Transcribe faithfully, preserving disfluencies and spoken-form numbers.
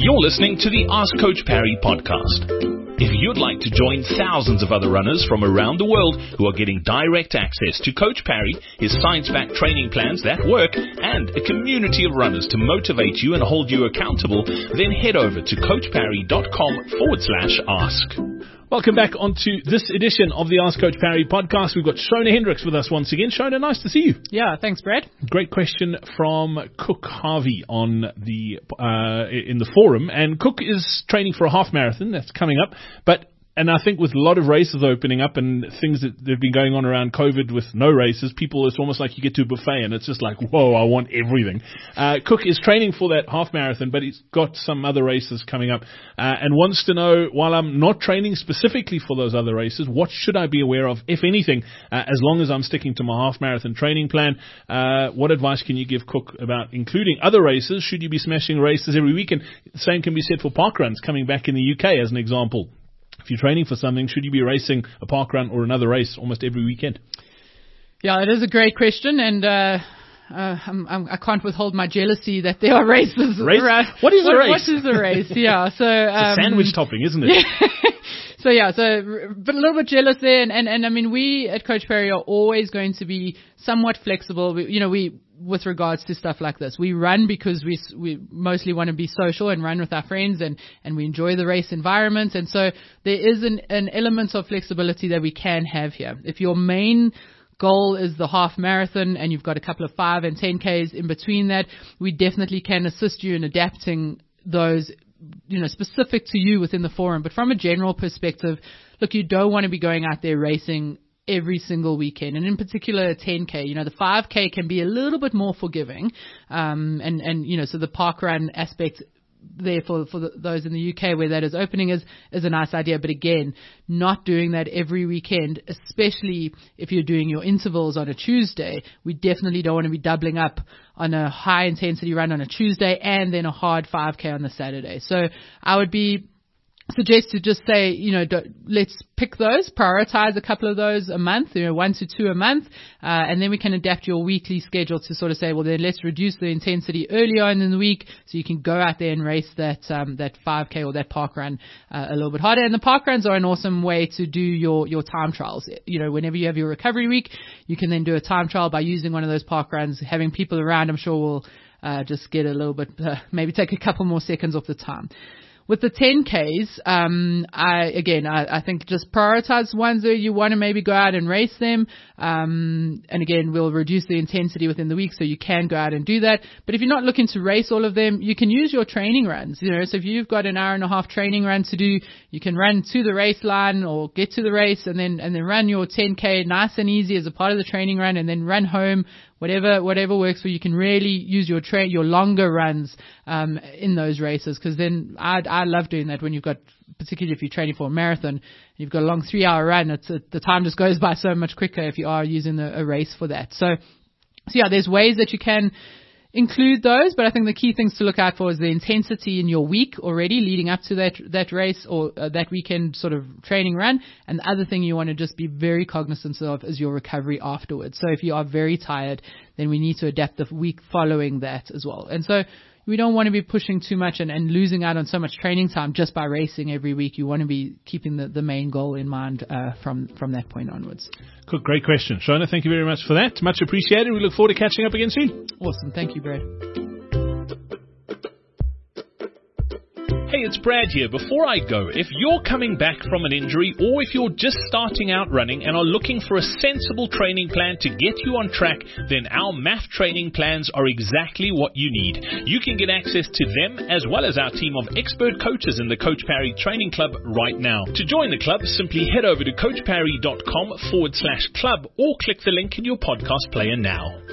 You're listening to the Ask Coach Parry podcast. If you'd like to join thousands of other runners from around the world who are getting direct access to Coach Parry, his science-backed training plans that work, and a community of runners to motivate you and hold you accountable, then head over to coachparry.com forward slash ask. Welcome back onto this edition of the Ask Coach Parry podcast. We've got Shona Hendricks with us once again. Shona, nice to see you. Yeah, thanks, Brad. Great question from Cook Harvey on the uh, in the forum. And Cook is training for a half marathon that's coming up, but and I think with a lot of races opening up and things that have been going on around COVID with no races, people, it's almost like you get to a buffet and it's just like, whoa, I want everything. Uh, Cook is training for that half marathon, but he's got some other races coming up uh, and wants to know, while I'm not training specifically for those other races, what should I be aware of, if anything, uh, as long as I'm sticking to my half marathon training plan? Uh, what advice can you give Cook about including other races? Should you be smashing races every weekend? The same can be said for park runs coming back in the U K as an example. If you're training for something, should you be racing a park run or another race almost every weekend? Yeah, it is a great question, and uh, uh, I'm, I'm, I can't withhold my jealousy that there are races. Race? Right? What is what, a race? What is a race? Yeah, so um, it's a sandwich topping, isn't it? Yeah. So yeah, so but a little bit jealous there, and, and, and I mean, we at Coach Parry are always going to be somewhat flexible. We, you know, we with regards to stuff like this, we run because we we mostly want to be social and run with our friends, and, and we enjoy the race environment, and so there is an, an element of flexibility that we can have here. If your main goal is the half marathon and you've got a couple of five and ten Ks in between that, we definitely can assist you in adapting those, you know, specific to you within the forum. But from a general perspective, look, you don't want to be going out there racing every single weekend, and in particular a ten K. You know, the five K can be a little bit more forgiving, um, and, and, you know, so the park run aspect there for, for the, those in the U K where that is opening is, is a nice idea. But again, not doing that every weekend, especially if you're doing your intervals on a Tuesday. We definitely don't want to be doubling up on a high intensity run on a Tuesday and then a hard five K on the Saturday. So I would be suggest to just say, you know, let's pick those, prioritize a couple of those a month, you know, one to two a month, uh, and then we can adapt your weekly schedule to sort of say, well, then let's reduce the intensity early on in the week so you can go out there and race that um, that five K or that park run uh, a little bit harder. And the park runs are an awesome way to do your, your time trials. You know, whenever you have your recovery week, you can then do a time trial by using one of those park runs. Having people around, I'm sure, will uh, just get a little bit, uh, maybe take a couple more seconds off the time. With the ten Ks, um, I, again, I, I think just prioritize ones that you want to maybe go out and race them. Um, and again, we'll reduce the intensity within the week so you can go out and do that. But if you're not looking to race all of them, you can use your training runs. You know, so if you've got an hour and a half training run to do, you can run to the race line or get to the race and then, and then run your ten K nice and easy as a part of the training run, and then run home. Whatever, whatever works for you. You can really use your tra- your longer runs um, in those races, because then I I love doing that when you've got, particularly if you're training for a marathon, you've got a long three hour run. It's a, the time just goes by so much quicker if you are using a, a race for that. So, so yeah, there's ways that you can include those, but I think the key things to look out for is the intensity in your week already leading up to that that race or uh, that weekend sort of training run. And the other thing you want to just be very cognizant of is your recovery afterwards. So if you are very tired, then we need to adapt the week following that as well. And so we don't want to be pushing too much and, and losing out on so much training time just by racing every week. You want to be keeping the, the main goal in mind uh, from, from that point onwards. Good, great question. Shona, thank you very much for that. Much appreciated. We look forward to catching up again soon. Awesome. Thank you, Brad. Hey, it's Brad here. Before I go, if you're coming back from an injury or if you're just starting out running and are looking for a sensible training plan to get you on track, then our M A F training plans are exactly what you need. You can get access to them as well as our team of expert coaches in the Coach Parry Training Club right now. To join the club, simply head over to coachparry.com forward slash club or click the link in your podcast player now.